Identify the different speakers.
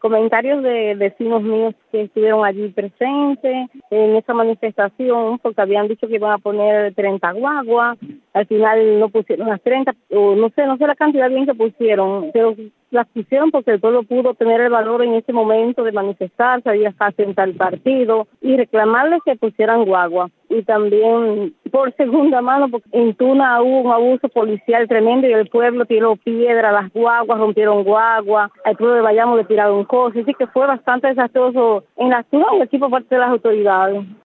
Speaker 1: comentarios de vecinos míos que estuvieron allí presentes en esa manifestación, porque habían dicho que iban a poner 30 guaguas, al final no pusieron las 30, o no sé la cantidad bien que pusieron, pero las pusieron porque el pueblo pudo tener el valor en ese momento de manifestarse, había casi en tal partido, y reclamarles que pusieran guagua. Y también por segunda mano, porque en Tuna hubo un abuso policial tremendo y el pueblo tiró piedra, las guaguas rompieron guagua, al pueblo de Bayamo le tiraron cosas, así que fue bastante desastroso en la acción y aquí por parte de las autoridades.